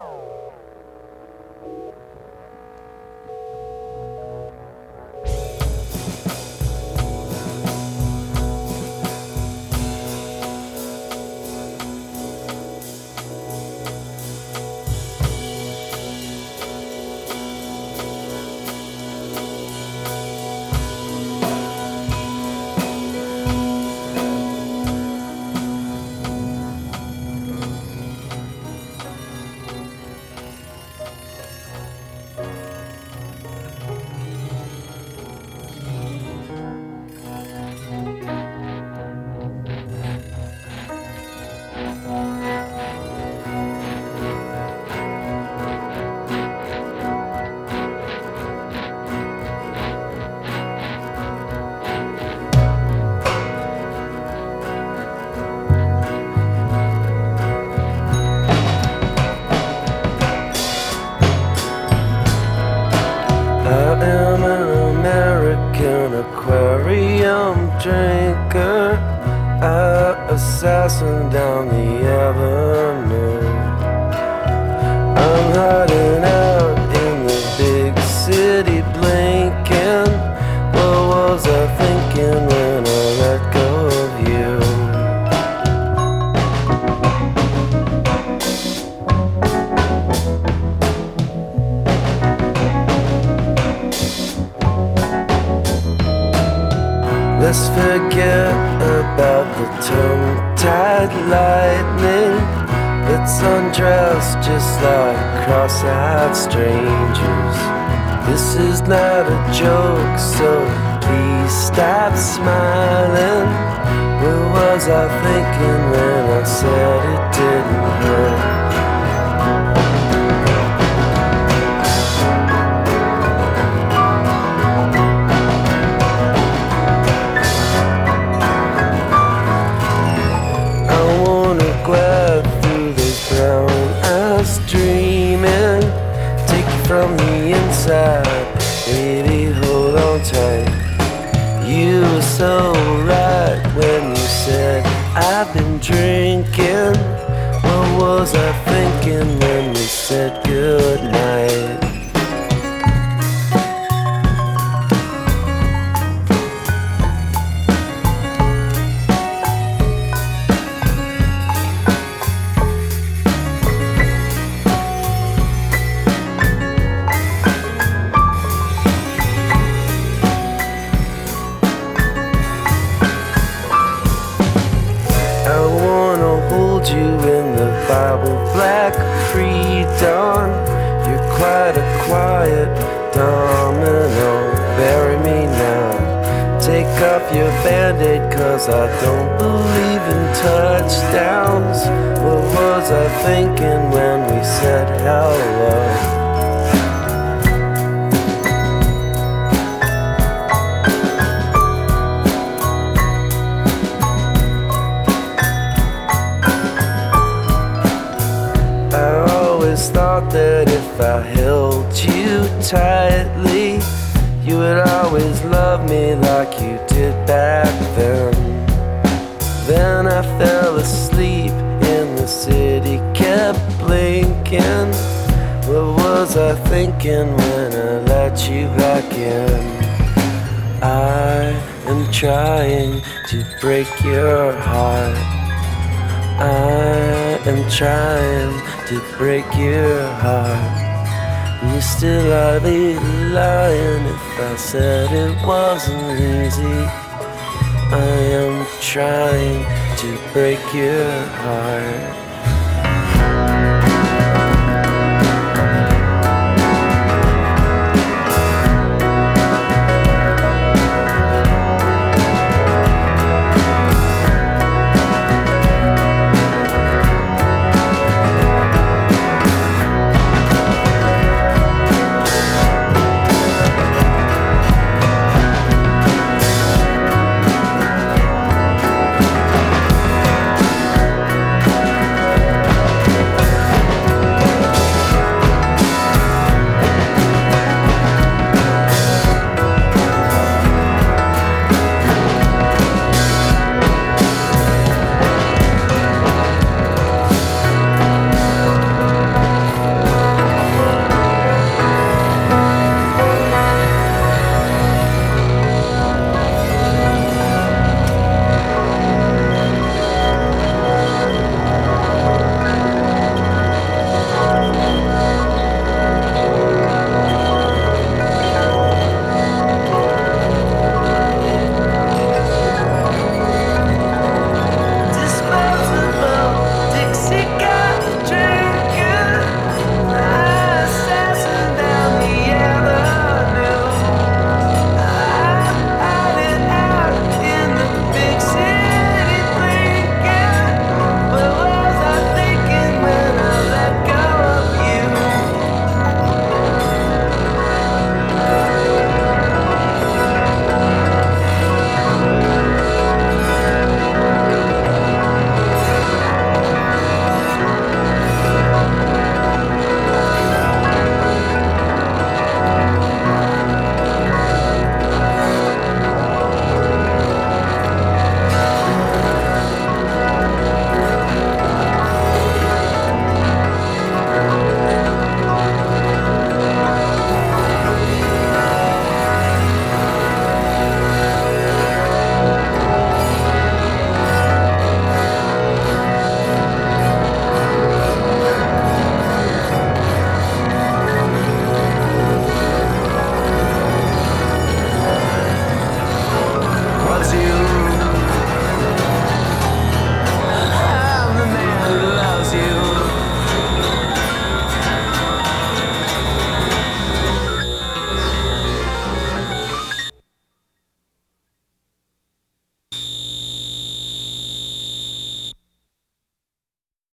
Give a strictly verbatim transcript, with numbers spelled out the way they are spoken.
I am an American aquarium drinker, an assassin down the avenue. I'm hiding out in the big city blinking. What was I thinking when I let go of you? Let's forget about the tongue-tied lightning. Let's undress just like cross-eyed strangers. This is not a joke, so please stop smiling. What was I thinking when I said it didn't hurt? Dreaming, take you from the inside, baby, hold on tight. You were so right when you said I've been drinking. What was I thinking when we said goodnight? You in the Bible black pre-dawn. You're quite a quiet domino. Bury me now. Take off your band-aid, cause I don't believe in touchdowns. What was I thinking when we said hello? Thought that if I held you tightly, you would always love me like you did back then. Then I fell asleep in the city, kept blinking. What was I thinking when I let you back in? I am trying to break your heart. I am trying to break your heart. You still I'd be lying if I said it wasn't easy. I am trying to break your heart.